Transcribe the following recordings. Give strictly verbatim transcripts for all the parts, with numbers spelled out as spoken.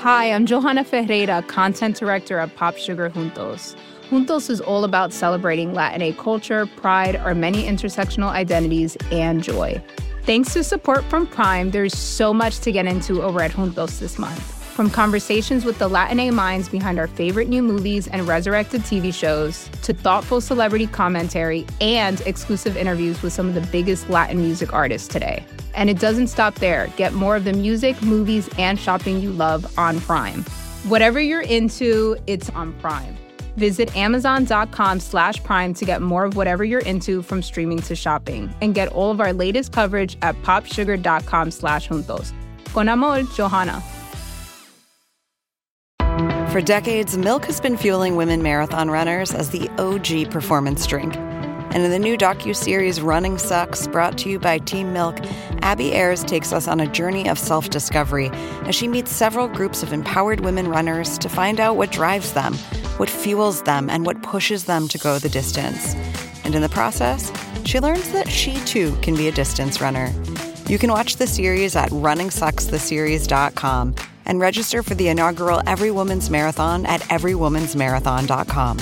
Hi, I'm Johanna Ferreira, content director at Pop Sugar Juntos. Juntos is all about celebrating Latinx culture, pride, our many intersectional identities, and joy. Thanks to support from Prime, there's so much to get into over at Juntos this month. From conversations with the Latinx minds behind our favorite new movies and resurrected T V shows, to thoughtful celebrity commentary and exclusive interviews with some of the biggest Latin music artists today. And it doesn't stop there. Get more of the music, movies, and shopping you love on Prime. Whatever you're into, it's on Prime. Visit amazon.com slash prime to get more of whatever you're into, from streaming to shopping. And get all of our latest coverage at popsugar.com slash juntos. Con amor, Johanna. For decades, Milk has been fueling women marathon runners as the O G performance drink. And in the new docuseries Running Sucks, brought to you by Team Milk, Abby Ayers takes us on a journey of self-discovery as she meets several groups of empowered women runners to find out what drives them, what fuels them, and what pushes them to go the distance. And in the process, she learns that she too can be a distance runner. You can watch the series at running sucks the series dot com and register for the inaugural Every Woman's Marathon at every woman's marathon dot com.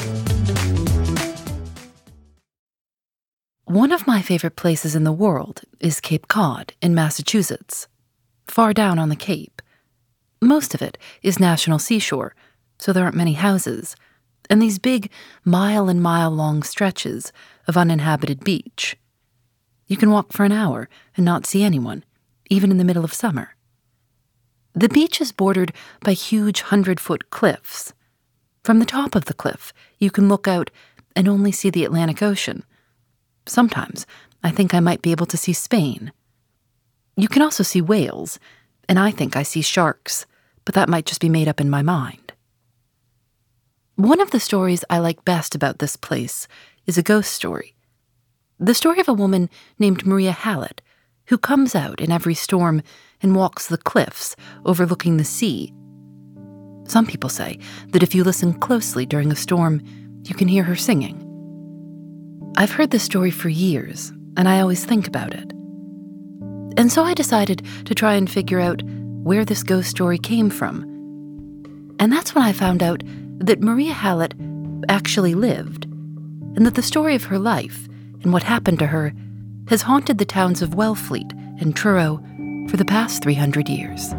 One of my favorite places in the world is Cape Cod in Massachusetts, far down on the Cape. Most of it is national seashore, so there aren't many houses, and these big mile and mile long stretches of uninhabited beach. You can walk for an hour and not see anyone, even in the middle of summer. The beach is bordered by huge hundred-foot cliffs. From the top of the cliff, you can look out and only see the Atlantic Ocean. Sometimes I think I might be able to see Spain. You can also see whales, and I think I see sharks, but that might just be made up in my mind. One of the stories I like best about this place is a ghost story. The story of a woman named Maria Hallett, who comes out in every storm and walks the cliffs overlooking the sea. Some people say that if you listen closely during a storm, you can hear her singing. I've heard this story for years, and I always think about it. And so I decided to try and figure out where this ghost story came from. And that's when I found out that Maria Hallett actually lived, and that the story of her life and what happened to her has haunted the towns of Wellfleet and Truro for the past three hundred years.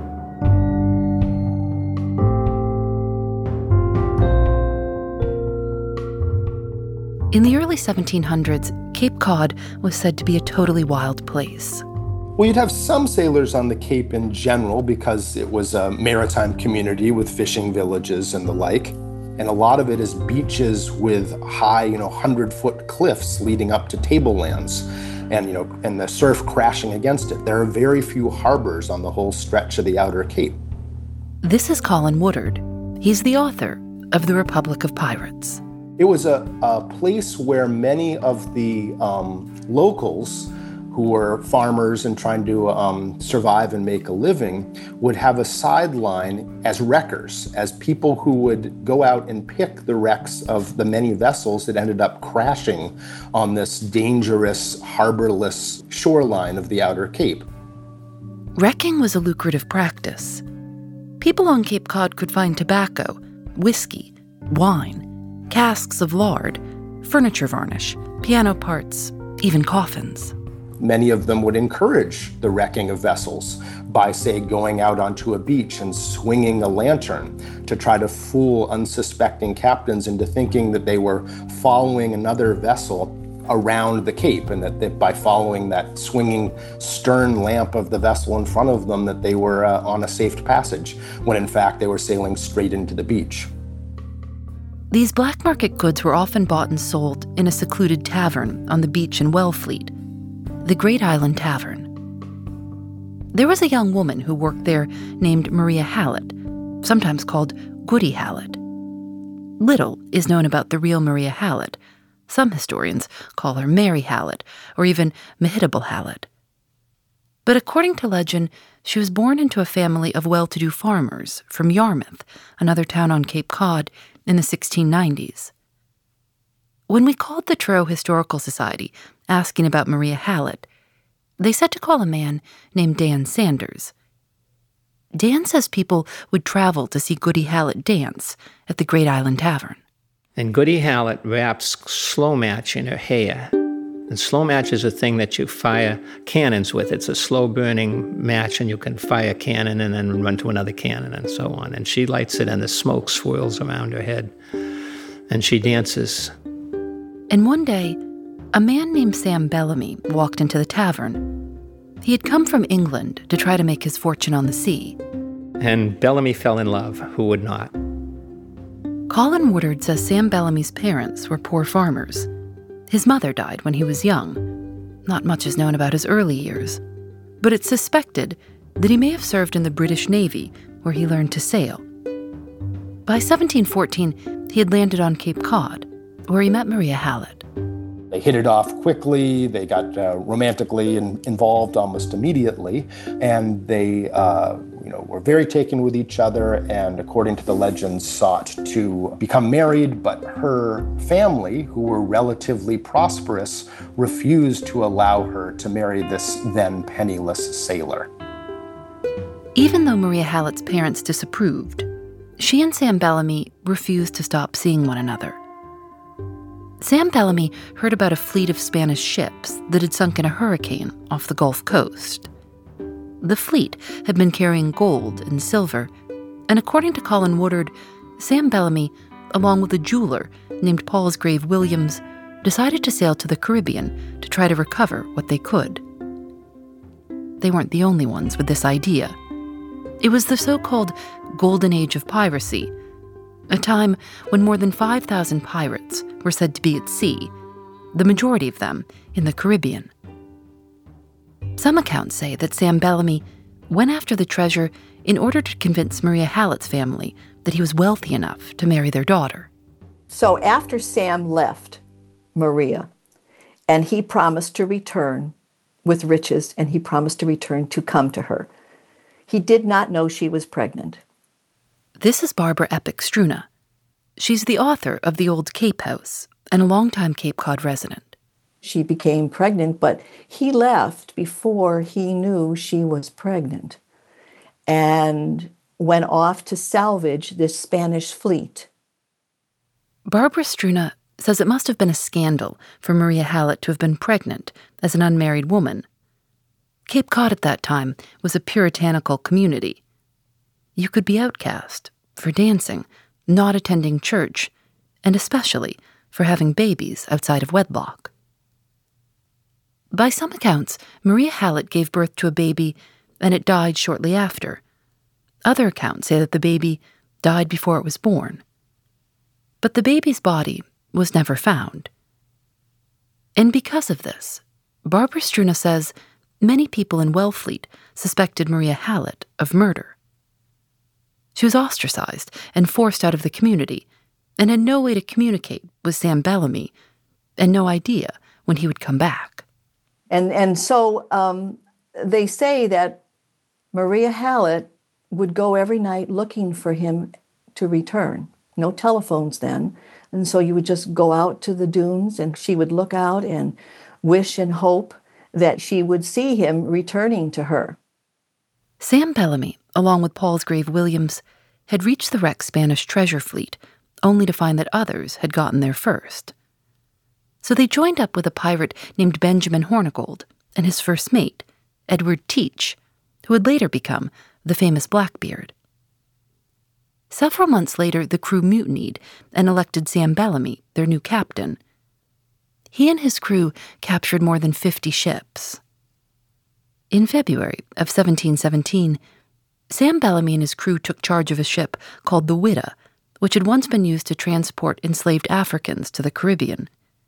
In the early seventeen hundreds, Cape Cod was said to be a totally wild place. Well, you'd have some sailors on the Cape in general because it was a maritime community with fishing villages and the like. And a lot of it is beaches with high, you know, hundred-foot cliffs leading up to tablelands and, you know, and the surf crashing against it. There are very few harbors on the whole stretch of the Outer Cape. This is Colin Woodard. He's the author of The Republic of Pirates. It was a, a place where many of the um, locals who were farmers and trying to um, survive and make a living would have a sideline as wreckers, as people who would go out and pick the wrecks of the many vessels that ended up crashing on this dangerous, harborless shoreline of the Outer Cape. Wrecking was a lucrative practice. People on Cape Cod could find tobacco, whiskey, wine, casks of lard, furniture varnish, piano parts, even coffins. Many of them would encourage the wrecking of vessels by, say, going out onto a beach and swinging a lantern to try to fool unsuspecting captains into thinking that they were following another vessel around the Cape, and that, that by following that swinging stern lamp of the vessel in front of them that they were uh, on a safe passage, when in fact they were sailing straight into the beach. These black market goods were often bought and sold in a secluded tavern on the beach in Wellfleet, the Great Island Tavern. There was a young woman who worked there named Maria Hallett, sometimes called Goody Hallett. Little is known about the real Maria Hallett. Some historians call her Mary Hallett, or even Mehitable Hallett. But according to legend, she was born into a family of well-to-do farmers from Yarmouth, another town on Cape Cod, in the sixteen nineties. When we called the Truro Historical Society asking about Maria Hallett, they said to call a man named Dan Sanders. Dan says people would travel to see Goody Hallett dance at the Great Island Tavern. And Goody Hallett wraps slow match in her hair. And slow match is a thing that you fire cannons with. It's a slow-burning match, and you can fire a cannon and then run to another cannon and so on. And she lights it, and the smoke swirls around her head. And she dances. And one day, a man named Sam Bellamy walked into the tavern. He had come from England to try to make his fortune on the sea. And Bellamy fell in love. Who would not? Colin Woodard says Sam Bellamy's parents were poor farmers. His mother died when he was young. Not much is known about his early years, but it's suspected that he may have served in the British Navy, where he learned to sail. By seventeen fourteen, he had landed on Cape Cod, where he met Maria Hallett. They hit it off quickly. They got uh, romantically in, involved almost immediately, and they, uh, you know, were very taken with each other. And according to the legends, sought to become married. But her family, who were relatively prosperous, refused to allow her to marry this then penniless sailor. Even though Maria Hallett's parents disapproved, she and Sam Bellamy refused to stop seeing one another. Sam Bellamy heard about a fleet of Spanish ships that had sunk in a hurricane off the Gulf Coast. The fleet had been carrying gold and silver, and according to Colin Woodard, Sam Bellamy, along with a jeweler named Palsgrave Williams, decided to sail to the Caribbean to try to recover what they could. They weren't the only ones with this idea. It was the so-called Golden Age of Piracy, a time when more than five thousand pirates were said to be at sea, the majority of them in the Caribbean. Some accounts say that Sam Bellamy went after the treasure in order to convince Maria Hallett's family that he was wealthy enough to marry their daughter. So after Sam left Maria, and he promised to return with riches, and he promised to return to come to her, he did not know she was pregnant. This is Barbara Epic Struna. She's the author of The Old Cape House and a longtime Cape Cod resident. She became pregnant, but he left before he knew she was pregnant and went off to salvage this Spanish fleet. Barbara Struna says it must have been a scandal for Maria Hallett to have been pregnant as an unmarried woman. Cape Cod at that time was a puritanical community. You could be outcast for dancing, not attending church, and especially for having babies outside of wedlock. By some accounts, Maria Hallett gave birth to a baby and it died shortly after. Other accounts say that the baby died before it was born. But the baby's body was never found. And because of this, Barbara Struna says many people in Wellfleet suspected Maria Hallett of murder. She was ostracized and forced out of the community, and had no way to communicate with Sam Bellamy, and no idea when he would come back. And and so um, they say that Maria Hallett would go every night looking for him to return. No telephones then, and so you would just go out to the dunes, and she would look out and wish and hope that she would see him returning to her. Sam Bellamy, along with Palsgrave Williams, had reached the wrecked Spanish treasure fleet, only to find that others had gotten there first. So they joined up with a pirate named Benjamin Hornigold and his first mate, Edward Teach, who would later become the famous Blackbeard. Several months later, the crew mutinied and elected Sam Bellamy their new captain. He and his crew captured more than fifty ships. In February of seventeen seventeen, Sam Bellamy and his crew took charge of a ship called the Whydah, which had once been used to transport enslaved Africans to the Caribbean.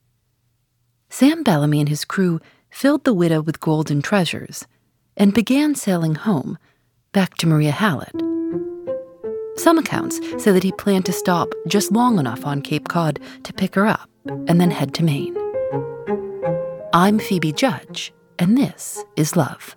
Sam Bellamy and his crew filled the Whydah with gold and treasures and began sailing home, back to Maria Hallett. Some accounts say that he planned to stop just long enough on Cape Cod to pick her up and then head to Maine. I'm Phoebe Judge, and this is Love.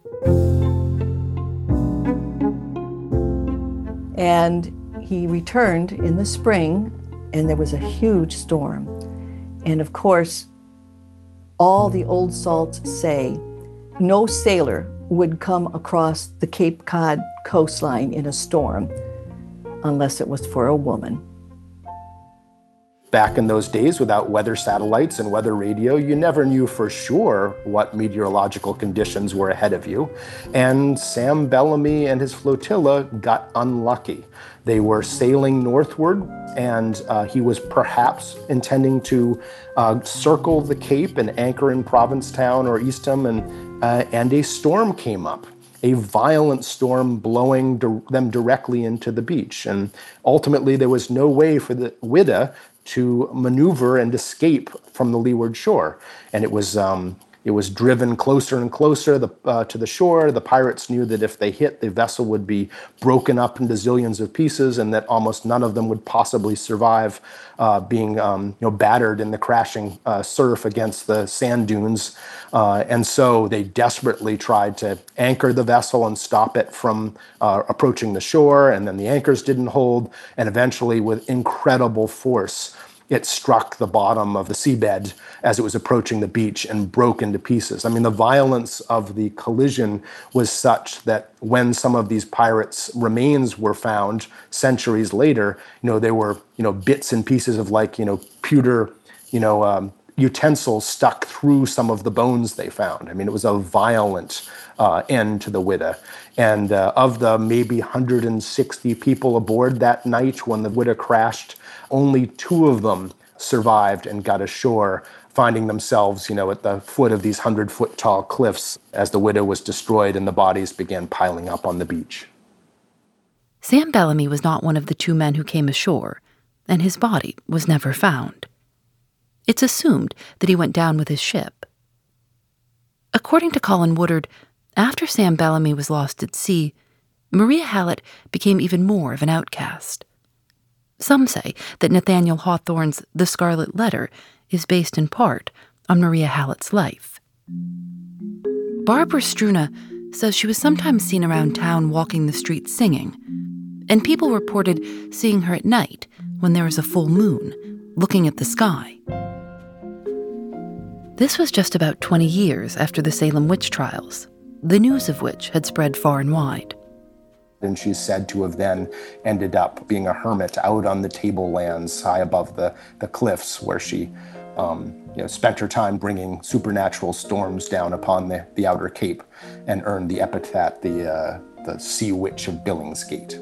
And he returned in the spring, and there was a huge storm. And of course, all the old salts say no sailor would come across the Cape Cod coastline in a storm unless it was for a woman. Back in those days, without weather satellites and weather radio, you never knew for sure what meteorological conditions were ahead of you. And Sam Bellamy and his flotilla got unlucky. They were sailing northward, and uh, he was perhaps intending to uh, circle the Cape and anchor in Provincetown or Eastham, and, uh, and a storm came up. A violent storm blowing di- them directly into the beach. And ultimately, there was no way for the Whydah to maneuver and escape from the leeward shore. And it was um, it was driven closer and closer the, uh, to the shore. The pirates knew that if they hit, the vessel would be broken up into zillions of pieces, and that almost none of them would possibly survive uh, being um, you know, battered in the crashing uh, surf against the sand dunes. Uh, and so they desperately tried to anchor the vessel and stop it from uh, approaching the shore, and then the anchors didn't hold, and eventually, with incredible force, it struck the bottom of the seabed as it was approaching the beach and broke into pieces. I mean, the violence of the collision was such that when some of these pirates' remains were found centuries later, you know, there were, you know, bits and pieces of like, you know, pewter, you know, um, utensils stuck through some of the bones they found. I mean, it was a violent uh, end to the Whydah. And uh, of the maybe one hundred sixty people aboard that night when the Whydah crashed, only two of them survived and got ashore, finding themselves, you know, at the foot of these hundred-foot tall cliffs as the Whydah was destroyed and the bodies began piling up on the beach. Sam Bellamy was not one of the two men who came ashore, and his body was never found. It's assumed that he went down with his ship. According to Colin Woodard, after Sam Bellamy was lost at sea, Maria Hallett became even more of an outcast. Some say that Nathaniel Hawthorne's The Scarlet Letter is based in part on Maria Hallett's life. Barbara Struna says she was sometimes seen around town walking the streets singing, and people reported seeing her at night when there was a full moon, looking at the sky. This was just about twenty years after the Salem witch trials, the news of which had spread far and wide. And she's said to have then ended up being a hermit out on the tablelands high above the, the cliffs, where she um, you know, spent her time bringing supernatural storms down upon the, the outer cape, and earned the epithet, the, uh, the Sea Witch of Billingsgate.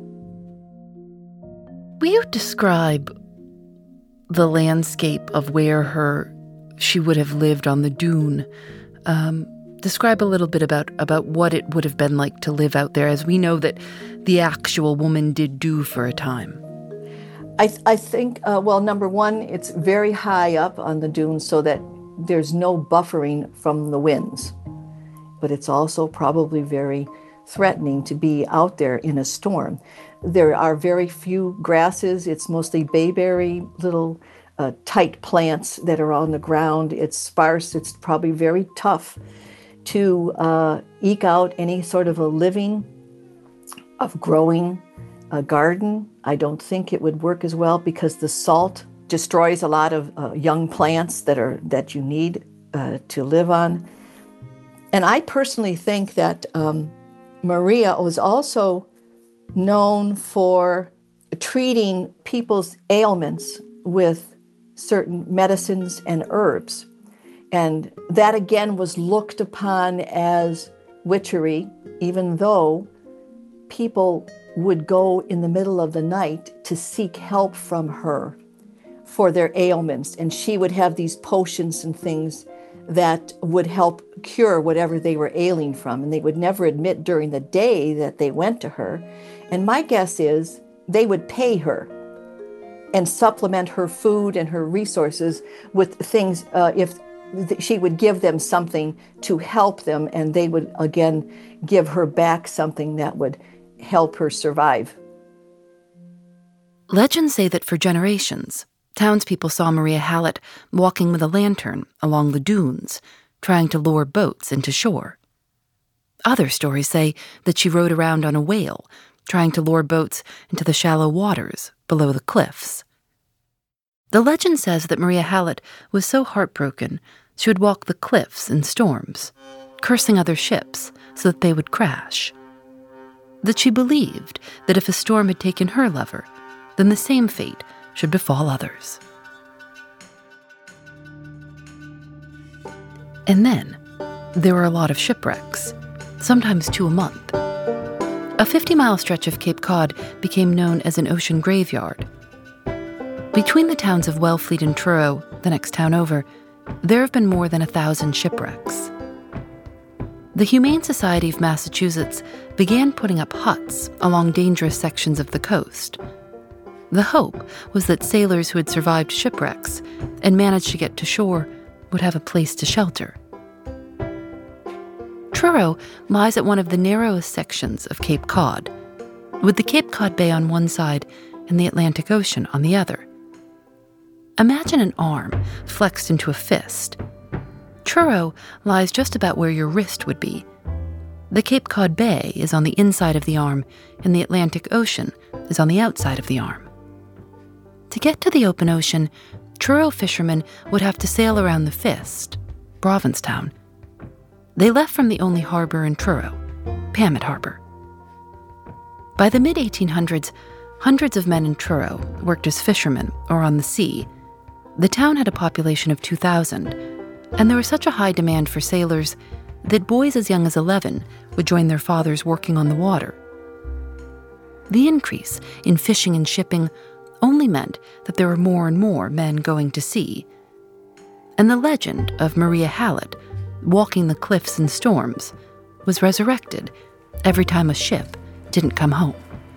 Will you describe the landscape of where her she would have lived on the dune? Um, describe a little bit about, about what it would have been like to live out there, as we know that the actual woman did do for a time. I, th- I think, uh, well, number one, it's very high up on the dunes so that there's no buffering from the winds. But it's also probably very threatening to be out there in a storm. There are very few grasses. It's mostly bayberry, little uh, tight plants that are on the ground. It's sparse. It's probably very tough to uh, eke out any sort of a living of growing a garden. I don't think it would work as well because the salt destroys a lot of uh, young plants that are that you need uh, to live on. And I personally think that um, Maria was also known for treating people's ailments with certain medicines and herbs. And that again was looked upon as witchery, even though people would go in the middle of the night to seek help from her for their ailments. And she would have these potions and things that would help cure whatever they were ailing from. And they would never admit during the day that they went to her. And my guess is they would pay her and supplement her food and her resources with things uh, if th- she would give them something to help them, and they would again give her back something that would help her survive. Legends say that for generations, townspeople saw Maria Hallett walking with a lantern along the dunes, trying to lure boats into shore. Other stories say that she rode around on a whale, trying to lure boats into the shallow waters below the cliffs. The legend says that Maria Hallett was so heartbroken she would walk the cliffs in storms, cursing other ships so that they would crash. That she believed that if a storm had taken her lover, then the same fate should befall others. And then there were a lot of shipwrecks, sometimes two a month. A fifty-mile stretch of Cape Cod became known as an ocean graveyard. Between the towns of Wellfleet and Truro, the next town over, there have been more than a thousand shipwrecks. The Humane Society of Massachusetts began putting up huts along dangerous sections of the coast. The hope was that sailors who had survived shipwrecks and managed to get to shore would have a place to shelter. Truro lies at one of the narrowest sections of Cape Cod, with the Cape Cod Bay on one side and the Atlantic Ocean on the other. Imagine an arm flexed into a fist. Truro lies just about where your wrist would be. The Cape Cod Bay is on the inside of the arm, and the Atlantic Ocean is on the outside of the arm. To get to the open ocean, Truro fishermen would have to sail around the fist, Provincetown. They left from the only harbor in Truro, Pamet Harbor. By the mid eighteen hundreds, hundreds of men in Truro worked as fishermen or on the sea. The town had a population of two thousand, and there was such a high demand for sailors that boys as young as eleven would join their fathers working on the water. The increase in fishing and shipping only meant that there were more and more men going to sea. And the legend of Maria Hallett, walking the cliffs in storms, was resurrected every time a ship didn't come home.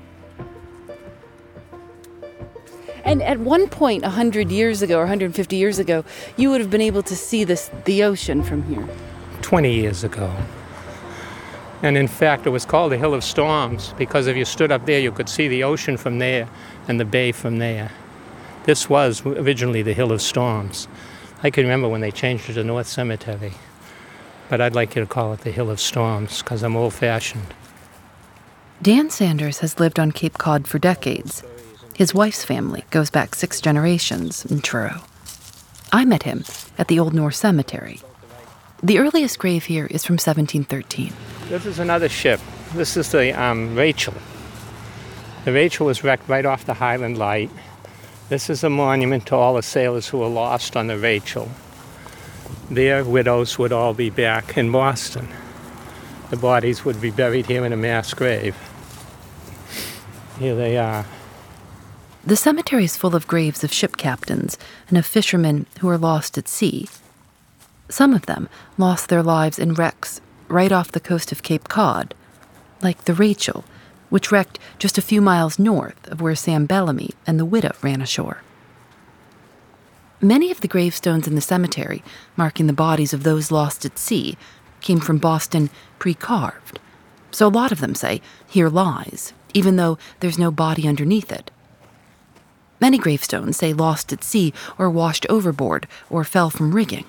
And at one point, one hundred years ago or one hundred fifty years ago, you would have been able to see this, the ocean from here. twenty years ago. And in fact, it was called the Hill of Storms because if you stood up there, you could see the ocean from there and the bay from there. This was originally the Hill of Storms. I can remember when they changed it to North Cemetery. But I'd like you to call it the Hill of Storms because I'm old-fashioned. Dan Sanders has lived on Cape Cod for decades. His wife's family goes back six generations in Truro. I met him at the Old North Cemetery. The earliest grave here is from seventeen thirteen. This is another ship. This is the um, Rachel. The Rachel was wrecked right off the Highland Light. This is a monument to all the sailors who were lost on the Rachel. Their widows would all be back in Boston. The bodies would be buried here in a mass grave. Here they are. The cemetery is full of graves of ship captains and of fishermen who were lost at sea. Some of them lost their lives in wrecks right off the coast of Cape Cod, like the Rachel, which wrecked just a few miles north of where Sam Bellamy and the widow ran ashore. Many of the gravestones in the cemetery, marking the bodies of those lost at sea, came from Boston pre-carved. So a lot of them say, "Here lies," even though there's no body underneath it. Many gravestones say lost at sea or washed overboard or fell from rigging.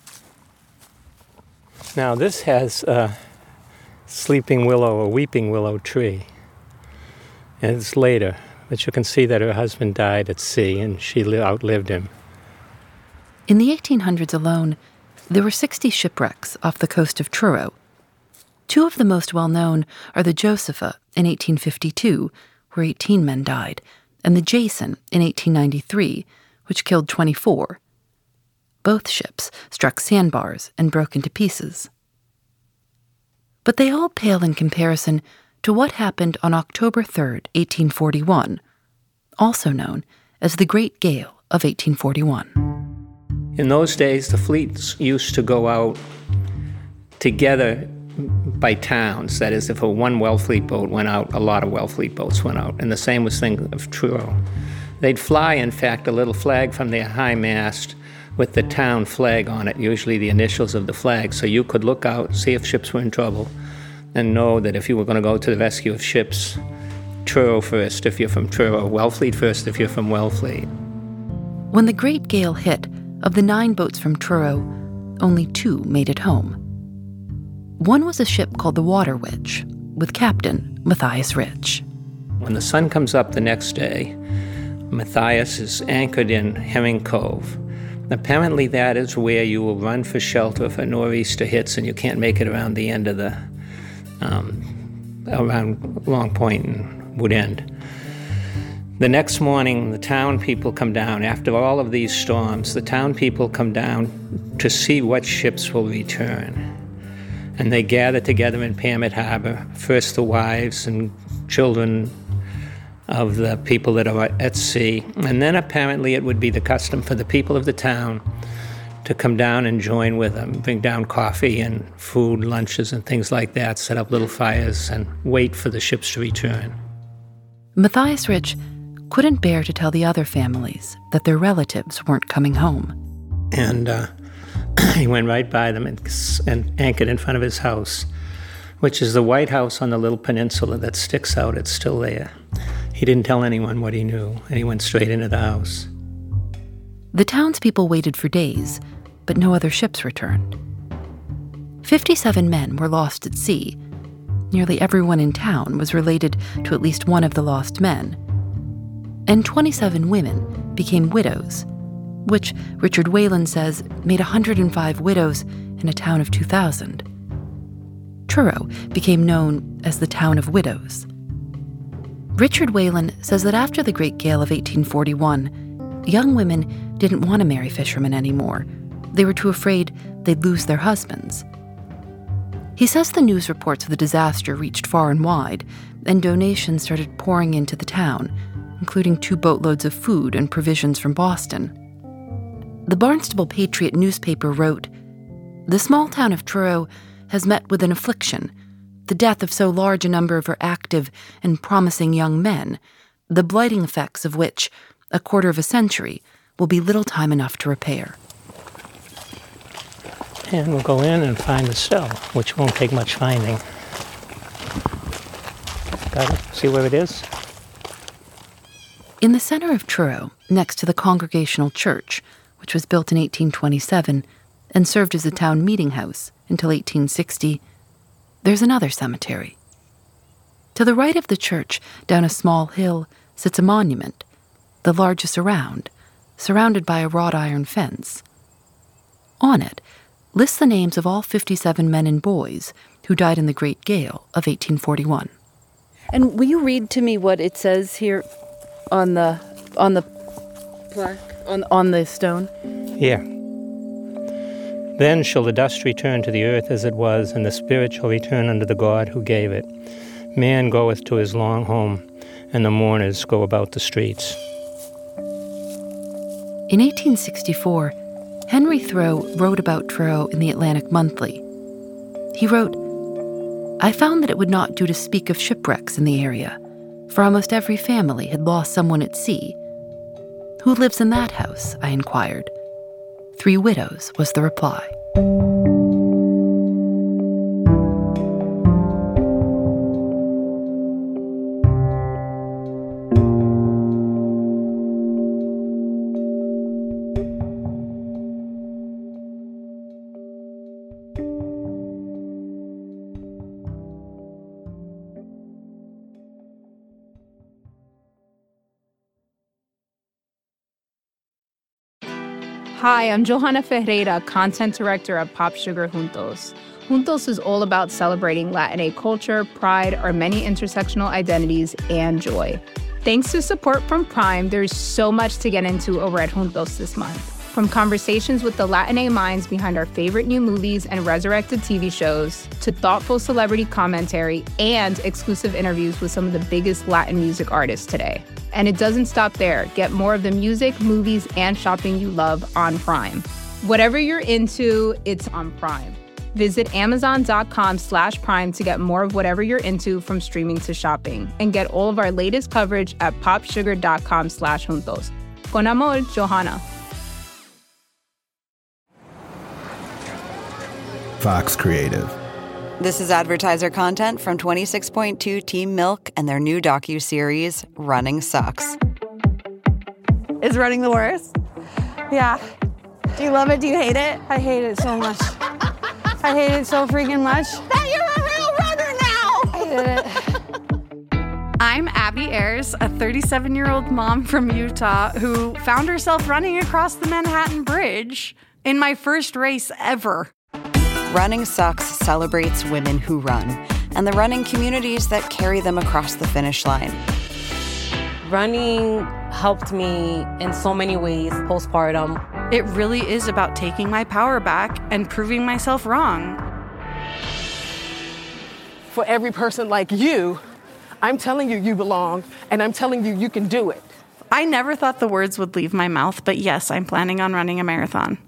Now this has a sleeping willow, a weeping willow tree. And it's later, but you can see that her husband died at sea and she outlived him. In the eighteen hundreds alone, there were sixty shipwrecks off the coast of Truro. Two of the most well-known are the Josepha in eighteen fifty-two, where eighteen men died, and the Jason in eighteen ninety-three, which killed twenty-four. Both ships struck sandbars and broke into pieces. But they all pale in comparison to what happened on October third, eighteen forty-one, also known as the Great Gale of eighteen forty-one. In those days, the fleets used to go out together by towns. That is, if a one Wellfleet boat went out, a lot of Wellfleet boats went out. And the same was thing of Truro. They'd fly, in fact, a little flag from their high mast with the town flag on it, usually the initials of the flag, so you could look out, see if ships were in trouble, and know that if you were going to go to the rescue of ships, Truro first if you're from Truro, Wellfleet first if you're from Wellfleet. When the Great Gale hit, of the nine boats from Truro, only two made it home. One was a ship called the Water Witch, with Captain Matthias Rich. When the sun comes up the next day, Matthias is anchored in Herring Cove, Apparently that is where you will run for shelter if a nor'easter hits and you can't make it around the end of the, um, around Long Point and Wood End. The next morning, the town people come down. After all of these storms, the town people come down to see what ships will return. And they gather together in Pamet Harbor, first the wives and children of the people that are at sea. And then apparently it would be the custom for the people of the town to come down and join with them, bring down coffee and food, lunches and things like that, set up little fires and wait for the ships to return. Matthias Rich couldn't bear to tell the other families that their relatives weren't coming home. And uh, he went right by them and, and anchored in front of his house, which is the White House on the little peninsula that sticks out. It's still there. He didn't tell anyone what he knew, and he went straight into the house. The townspeople waited for days, but no other ships returned. Fifty-seven men were lost at sea. Nearly everyone in town was related to at least one of the lost men. And twenty-seven women became widows, which Richard Whalen says made one hundred five widows in a town of two thousand. Truro became known as the Town of Widows. Richard Whalen says that after the Great Gale of eighteen forty-one, young women didn't want to marry fishermen anymore. They were too afraid they'd lose their husbands. He says the news reports of the disaster reached far and wide, and donations started pouring into the town, including two boatloads of food and provisions from Boston. The Barnstable Patriot newspaper wrote, "The small town of Truro has met with an affliction, the death of so large a number of her active and promising young men, the blighting effects of which, a quarter of a century, will be little time enough to repair." And we'll go in and find the cell, which won't take much finding. Got it? See where it is? In the center of Truro, next to the Congregational Church, which was built in eighteen twenty-seven and served as a town meeting house until eighteen sixty, there's another cemetery. To the right of the church, down a small hill, sits a monument, the largest around, surrounded by a wrought iron fence. On it lists the names of all fifty-seven men and boys who died in the Great Gale of eighteen forty-one. And will you read to me what it says here on the on the plaque, on on the stone? Here. Then shall the dust return to the earth as it was, and the spirit shall return unto the God who gave it. Man goeth to his long home, and the mourners go about the streets. In eighteen sixty-four, Henry Thoreau wrote about Truro in the Atlantic Monthly. He wrote, "I found that it would not do to speak of shipwrecks in the area, for almost every family had lost someone at sea. Who lives in that house?" I inquired. "Three widows," was the reply. Hi, I'm Johanna Ferreira, Content Director at Pop Sugar Juntos. Juntos is all about celebrating Latinx culture, pride, our many intersectional identities, and joy. Thanks to support from Prime, there's so much to get into over at Juntos this month. From conversations with the Latinx minds behind our favorite new movies and resurrected T V shows, to thoughtful celebrity commentary and exclusive interviews with some of the biggest Latin music artists today. And it doesn't stop there. Get more of the music, movies, and shopping you love on Prime. Whatever you're into, it's on Prime. Visit amazon.com slash prime to get more of whatever you're into, from streaming to shopping. And get all of our latest coverage at popsugar.com slash juntos. Con amor, Johanna. Fox Creative. This is advertiser content from twenty-six point two Team Milk and their new docuseries, Running Sucks. Is running the worst? Yeah. Do you love it? Do you hate it? I hate it so much. I hate it so freaking much. That you're a real runner now! I hate it. I'm Abby Abby Ayers, a thirty-seven-year-old mom from Utah who found herself running across the Manhattan Bridge in my first race ever. Running Sucks celebrates women who run and the running communities that carry them across the finish line. Running helped me in so many ways postpartum. It really is about taking my power back and proving myself wrong. For every person like you, I'm telling you you belong, and I'm telling you you can do it. I never thought the words would leave my mouth, but yes, I'm planning on running a marathon.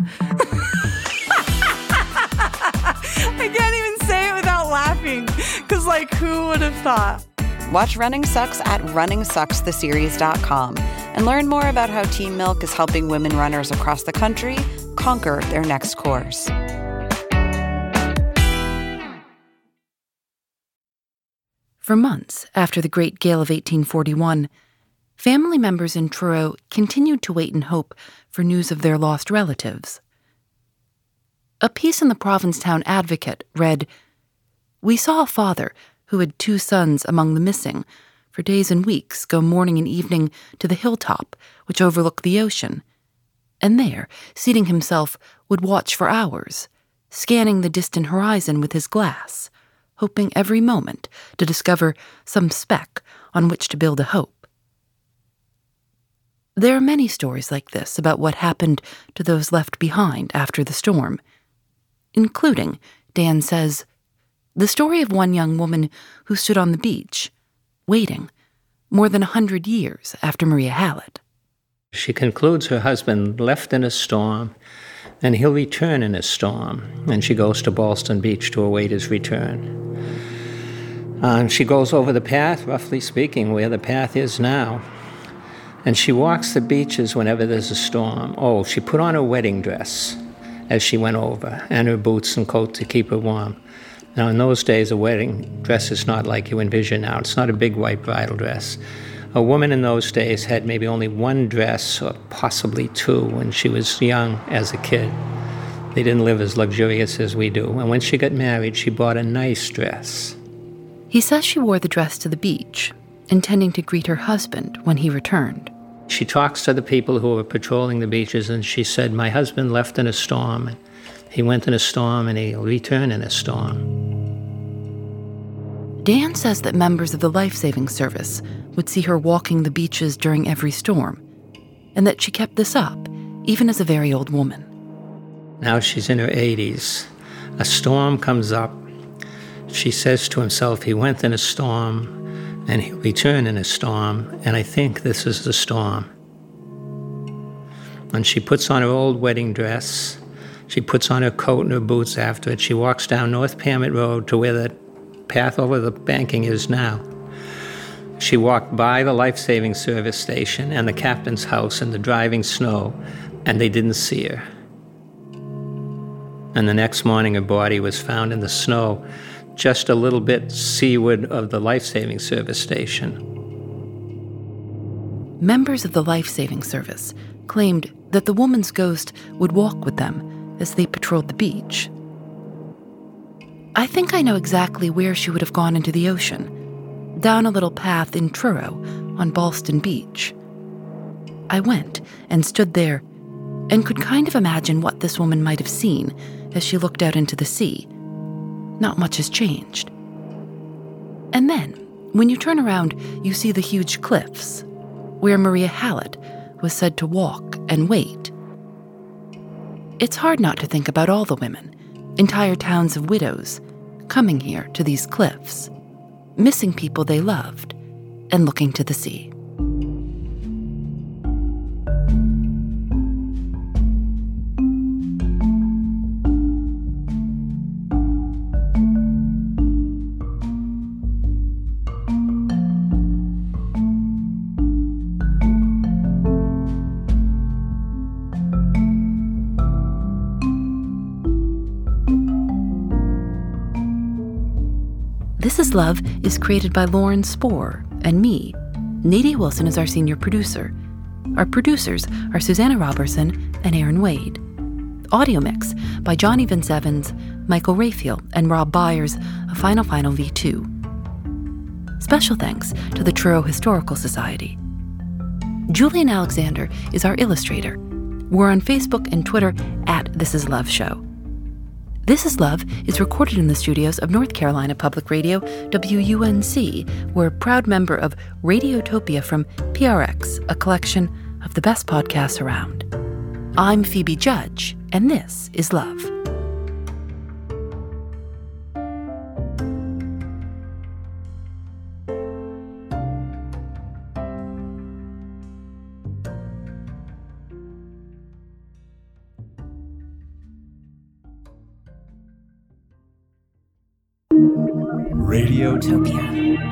I can't even say it without laughing, because, like, who would have thought? Watch Running Sucks at running sucks the series dot com and learn more about how Team Milk is helping women runners across the country conquer their next course. For months after the Great Gale of eighteen forty-one, family members in Truro continued to wait in hope for news of their lost relatives. A piece in the Provincetown Advocate read, "We saw a father who had two sons among the missing for days and weeks go morning and evening to the hilltop which overlooked the ocean, and there, seating himself, would watch for hours, scanning the distant horizon with his glass, hoping every moment to discover some speck on which to build a hope." There are many stories like this about what happened to those left behind after the storm, including, Dan says, the story of one young woman who stood on the beach, waiting, more than a hundred years after Maria Hallett. She concludes her husband left in a storm, and he'll return in a storm, and she goes to Ballston Beach to await his return. And she goes over the path, roughly speaking, where the path is now. And she walks the beaches whenever there's a storm. Oh, she put on her wedding dress as she went over, and her boots and coat to keep her warm. Now, in those days, a wedding dress is not like you envision now. It's not a big white bridal dress. A woman in those days had maybe only one dress, or possibly two, when she was young as a kid. They didn't live as luxurious as we do. And when she got married, she bought a nice dress. He says she wore the dress to the beach, intending to greet her husband when he returned. She talks to the people who were patrolling the beaches, and she said, "My husband left in a storm. He went in a storm, and he'll return in a storm." Dan says that members of the life-saving service would see her walking the beaches during every storm, and that she kept this up, even as a very old woman. Now she's in her eighties. A storm comes up. She says to herself, he went in a storm, and he'll return in a storm, and I think this is the storm. And she puts on her old wedding dress. She puts on her coat and her boots after it. She walks down North Pamet Road to where the path over the banking is now. She walked by the life-saving service station and the captain's house in the driving snow, and they didn't see her. And the next morning, her body was found in the snow, just a little bit seaward of the life-saving service station. Members of the life-saving service claimed that the woman's ghost would walk with them as they patrolled the beach. I think I know exactly where she would have gone into the ocean, down a little path in Truro on Ballston Beach. I went and stood there and could kind of imagine what this woman might have seen as she looked out into the sea. Not much has changed. And then, when you turn around, you see the huge cliffs, where Maria Hallett was said to walk and wait. It's hard not to think about all the women, entire towns of widows, coming here to these cliffs, missing people they loved, and looking to the sea. This Is Love is created by Lauren Spohr and me. Nadia Wilson is our senior producer. Our producers are Susanna Robertson and Aaron Wade. Audio mix by Johnny Vince Evans, Michael Raphael, and Rob Byers of Final Final V two. Special thanks to the Truro Historical Society. Julian Alexander is our illustrator. We're on Facebook and Twitter at This Is Love Show. This Is Love is recorded in the studios of North Carolina Public Radio, W U N C. We're a proud member of Radiotopia from P R X, a collection of the best podcasts around. I'm Phoebe Judge, and this is Love. Radiotopia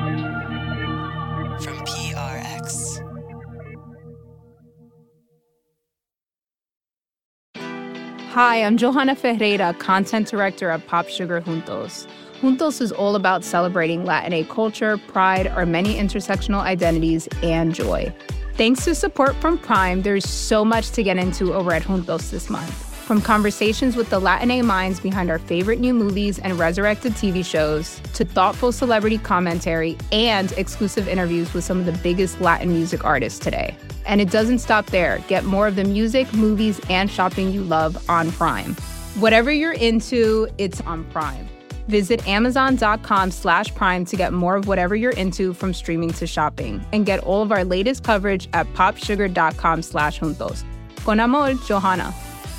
from P R X. Hi, I'm Johanna Ferreira, Content Director at Pop Sugar Juntos. Juntos is all about celebrating Latinx culture, pride, our many intersectional identities, and joy. Thanks to support from Prime, there's so much to get into over at Juntos this month. From conversations with the Latinx minds behind our favorite new movies and resurrected T V shows, to thoughtful celebrity commentary and exclusive interviews with some of the biggest Latin music artists today. And it doesn't stop there. Get more of the music, movies, and shopping you love on Prime. Whatever you're into, it's on Prime. Visit amazon.com slash prime to get more of whatever you're into, from streaming to shopping. And get all of our latest coverage at popsugar.com slash juntos. Con amor, Johanna.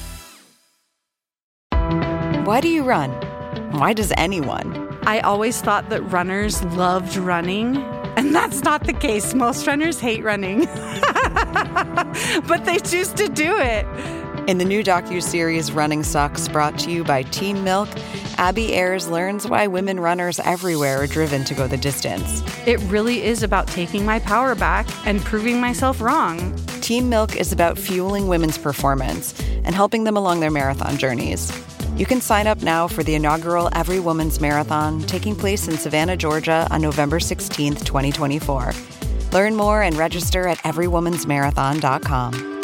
Why do you run? Why does anyone? I always thought that runners loved running, and that's not the case. Most runners hate running, but they choose to do it. In the new docuseries Running Sucks, brought to you by Team Milk, Abby Ayers learns why women runners everywhere are driven to go the distance. It really is about taking my power back and proving myself wrong. Team Milk is about fueling women's performance and helping them along their marathon journeys. You can sign up now for the inaugural Every Woman's Marathon, taking place in Savannah, Georgia on November sixteenth, twenty twenty-four. Learn more and register at every woman's marathon dot com.